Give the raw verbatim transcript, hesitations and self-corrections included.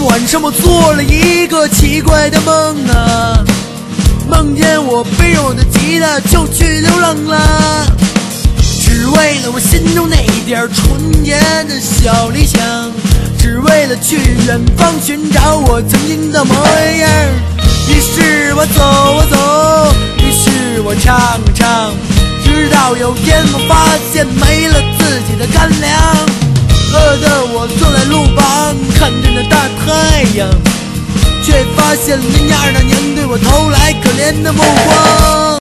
天晚上我做了一个奇怪的梦啊，梦见我背着我的吉他就去流浪了，只为了我心中那一点纯洁的小理想，只为了去远方寻找我曾经的模样。于是我走啊走，于是我唱啊唱，直到有天我发现没了自己的干粮，饿得我坐在路旁看着那大太阳，却发现零二那年对我投来可怜的目光。